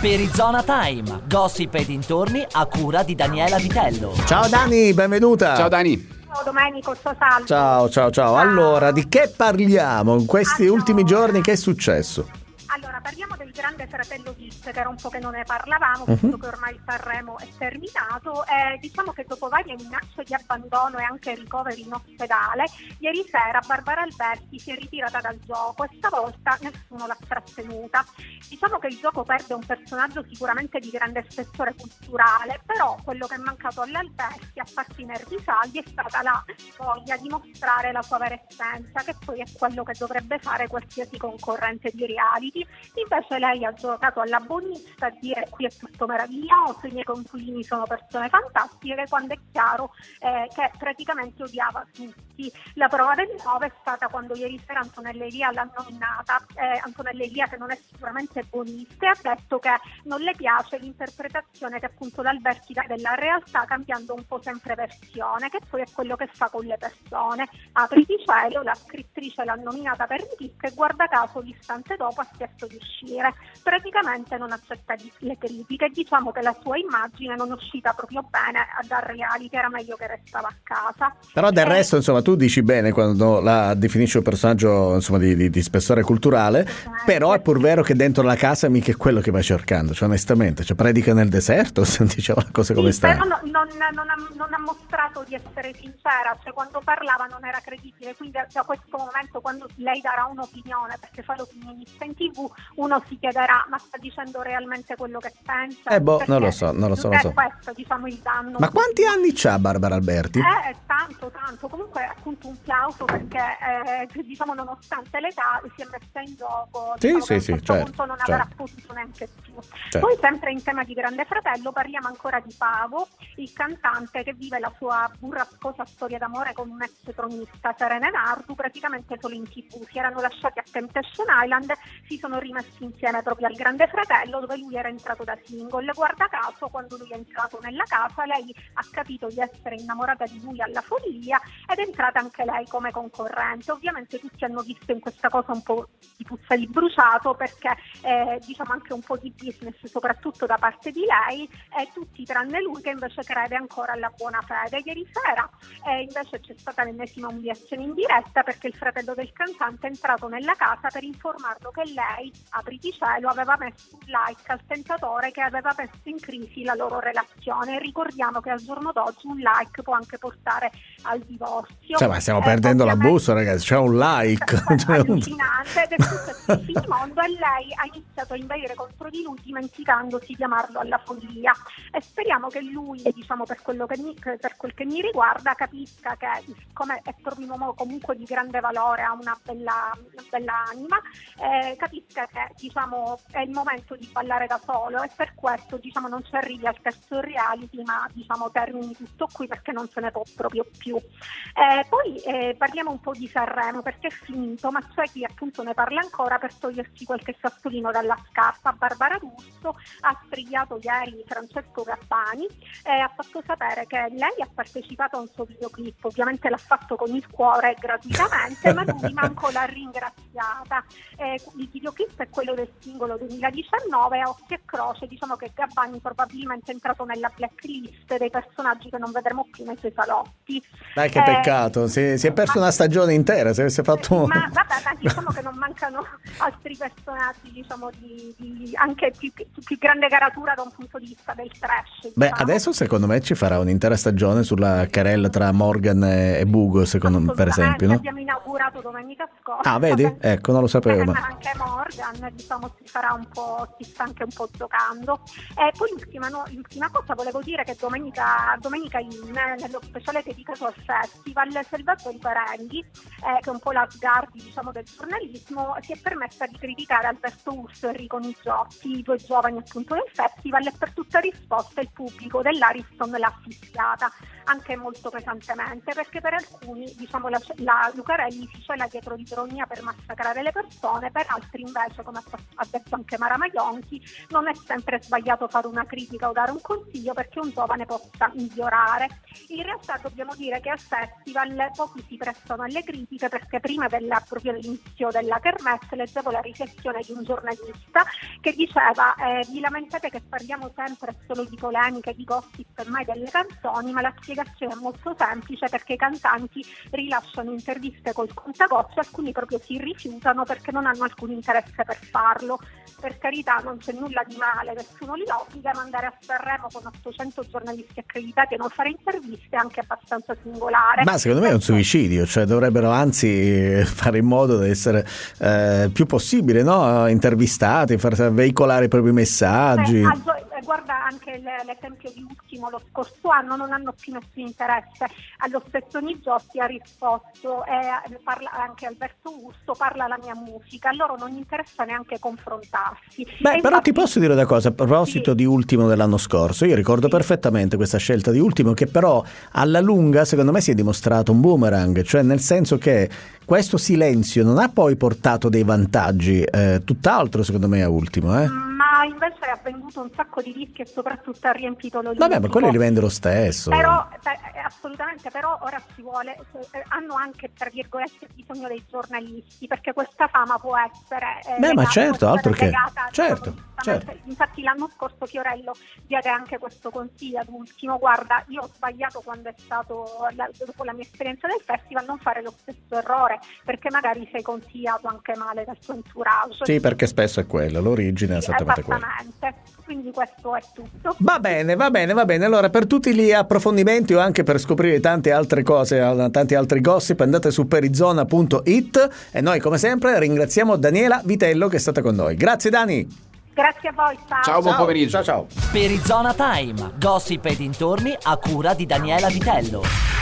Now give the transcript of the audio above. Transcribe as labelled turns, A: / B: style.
A: Perizona Time, gossip e dintorni a cura di Daniela Vitello.
B: Ciao Dani, benvenuta.
C: Ciao Dani.
D: Ciao Domenico, ciao Salvo.
B: Ciao. Allora, di che parliamo in questi ultimi giorni? Che è successo?
D: Allora, parliamo del Grande Fratello Kids, che era un po' che non ne parlavamo, visto che ormai Sanremo è terminato. Diciamo che dopo varie minacce di abbandono e anche ricoveri in ospedale, ieri sera Barbara Alberti si è ritirata dal gioco e stavolta nessuno l'ha trattenuta. Diciamo che il gioco perde un personaggio sicuramente di grande spessore culturale, però quello che è mancato all'Alberti, a parte i nervi saldi, è stata la voglia di mostrare la sua vera essenza, che poi è quello che dovrebbe fare qualsiasi concorrente di reality. Invece lei ha giocato alla buonista a dire qui è tutto meraviglioso, i miei coinquilini sono persone fantastiche, quando è chiaro che praticamente odiava tutti. La prova del 9 è stata quando ieri sera Antonella Elia l'ha nominata, Antonella Elia, che non è sicuramente buonista, e ha detto che non le piace l'interpretazione che appunto l'Alberti dà della realtà, cambiando un po' sempre versione, che poi è quello che fa con le persone. Apriti cielo, la scrittrice l'ha nominata per Ripicca e guarda caso l'istante dopo ha chiesto di uscire. Praticamente non accetta le critiche, diciamo che la sua immagine non è uscita proprio bene dal reality, era meglio che restava a casa.
B: Però del resto, insomma, tu dici bene quando la definisci un personaggio, insomma, di spessore culturale, però è pur vero che dentro la casa mica è quello che vai cercando, cioè onestamente, cioè predica nel deserto, diciamo la cosa come sta.
D: Però non ha mostrato di essere sincera, cioè quando parlava non era credibile, quindi da questo momento, quando lei darà un'opinione, perché fa l'opinionista in TV, uno si chiederà, ma sta dicendo realmente quello che pensa?
B: Non lo so.
D: È questo, diciamo, il danno.
B: Ma quanti anni c'ha Barbara Alberti?
D: Tanto. Comunque appunto un plauso, perché diciamo nonostante l'età si è messa in gioco.
B: Sì,
D: diciamo
B: sì,
D: che
B: sì,
D: a un certo punto non avrà
B: certo.
D: potuto neanche più.
B: Certo.
D: Poi sempre in tema di Grande Fratello parliamo ancora di Pago, il cantante che vive la sua burrascosa storia d'amore con un ex tronista, Serena Nardu, praticamente solo in TV. Si erano lasciati a Temptation Island, si sono rimessi insieme proprio al Grande Fratello, dove lui era entrato da single. Guarda caso, quando lui è entrato nella casa, lei ha capito di essere innamorata di lui alla follia ed è entrata anche lei come concorrente. Ovviamente tutti hanno visto in questa cosa un po' di puzza di bruciato, perché diciamo anche un po' di business soprattutto da parte di lei, e tutti tranne lui che invece crede ancora alla buona fede. Ieri sera invece c'è stata l'ennesima umiliazione in diretta, perché il fratello del cantante è entrato nella casa per informarlo che lei, apriti cielo, aveva messo un like al tentatore che aveva messo in crisi la loro relazione. Ricordiamo che al giorno d'oggi un like può anche portare al divorzio.
B: Cioè, ma stiamo perdendo l'abuso, ragazzi, c'è un like.
D: Allucinante, ed è tutto il finimondo, e lei ha iniziato a inveire contro di lui dimenticandosi di amarlo alla follia. E speriamo che lui, diciamo, per quel che mi riguarda, capisca che siccome è proprio un uomo comunque di grande valore, ha una bella anima, capisca che diciamo è il momento di ballare da solo, e per questo diciamo non ci arrivi al terzo reality, ma diciamo termini tutto qui, perché non se ne può proprio più. Poi parliamo un po' di Sanremo, perché è finito, ma c'è chi appunto ne parla ancora per togliersi qualche sassolino dalla scarpa. Barbara D'Urso ha strigliato ieri Francesco Gabbani e ha fatto sapere che lei ha partecipato a un suo videoclip, ovviamente l'ha fatto con il cuore gratuitamente, ma lui manco l'ha ringraziata. Il videoclip è quello del singolo 2019, a occhio e croce. Diciamo che Gabbani probabilmente è entrato nella blacklist dei personaggi che non vedremo più nei suoi salotti.
B: Dai, che peccato, si è perso una stagione intera, si avesse fatto...
D: Ma vabbè, diciamo che non mancano altri personaggi, diciamo, di anche più grande caratura da un punto di vista del trash.
B: Beh,
D: diciamo.
B: adesso secondo me ci farà un'intera stagione sulla querella tra Morgan e Bugo, secondo me, per esempio, no?
D: Abbiamo inaugurato domenica scorsa.
B: Ah, vedi? Ecco, non lo sapevo.
D: Ma anche Morgan, diciamo, si sta anche un po' giocando. E poi l'ultima cosa, volevo dire che domenica nello speciale dedicato al festival, Salvatore Parenghi, che è un po' l'Asgardi, diciamo, del giornalismo, si è permessa di criticare Alberto Urso e Enrico Nigiotti, i due giovani appunto del festival, e per tutta risposta il pubblico dell'Ariston Wilson l'ha fischiata anche molto pesantemente, perché per alcuni, diciamo, la Lucarelli si cela dietro l'ironia per massacrare le persone, per altri invece, come ha detto anche Mara Maionchi, non è sempre sbagliato fare una critica o dare un consiglio perché un giovane possa migliorare. In realtà dobbiamo dire che al festival pochi si prestano alle critiche, perché prima proprio dell'inizio della kermesse leggevo la riflessione di un giornalista che diceva vi lamentate che parliamo sempre solo di polemiche, di gossip e mai delle canzoni, ma la spiegazione è molto semplice, perché i cantanti rilasciano interviste col contagocce, alcuni proprio si rifiutano perché non hanno alcun interesse per farlo. Per carità, non c'è nulla di male, nessuno li obbliga, ma andare a Sanremo con 800 giornalisti accreditati e non fare interviste è anche abbastanza singolare.
B: Ma secondo me è un suicidio, cioè dovrebbero anzi fare in modo di essere più possibile, no? Intervistati, far veicolare i propri messaggi.
D: Guarda anche l'esempio di Ultimo lo scorso anno, non hanno più nessun interesse. Allo stesso Nigiotti ha risposto, parla anche Alberto Urso, parla la mia musica, a loro non interessa neanche confrontarsi.
B: Beh, però ti posso dire una cosa a proposito di Ultimo dell'anno scorso. Io ricordo perfettamente questa scelta di Ultimo, che però alla lunga secondo me si è dimostrato un boomerang, cioè nel senso che questo silenzio non ha poi portato dei vantaggi, tutt'altro secondo me a Ultimo.
D: Ma invece ha venduto un sacco di dischi e soprattutto ha riempito l'Olimpico.
B: Vabbè, ma quelli li vende lo stesso.
D: Però, assolutamente, però ora ci vuole, hanno anche tra virgolette bisogno dei giornalisti, perché questa fama può essere
B: ma certo, altro che
D: legata,
B: certo.
D: Infatti l'anno scorso Fiorello diede anche questo consiglio ad Ultimo: guarda, io ho sbagliato quando è stato dopo la mia esperienza del festival, non fare lo stesso errore, perché magari sei consigliato anche male dal tuo entourage.
B: Sì, perché spesso è quello, l'origine è esattamente quella.
D: Quindi questo è tutto.
B: Va bene. Allora, per tutti gli approfondimenti o anche per scoprire tante altre cose, tanti altri gossip, andate su perizona.it e noi come sempre ringraziamo Daniela Vitello che è stata con noi. Grazie Dani.
D: Grazie a voi,
C: Ciao, buon pomeriggio.
B: Ciao.
A: Perizona Time, gossip e dintorni a cura di Daniela Vitello.